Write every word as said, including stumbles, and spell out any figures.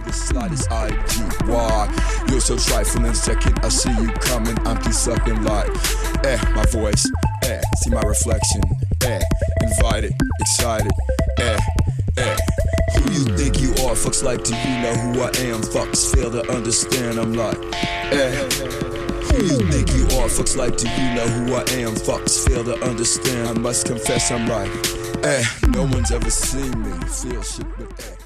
the slightest idea why you're so trifling. Second, I see you coming, I'm keep sucking like, eh, my voice, eh, see my reflection, eh, invited, excited, eh, eh. Who you think you are? Fucks like, do you know who I am? Fucks fail to understand, I'm like, eh. Who you think you are? Fucks like, do you know who I am? Fucks fail to understand, I must confess I'm right. Eh, no one's ever seen me feel shit but eh.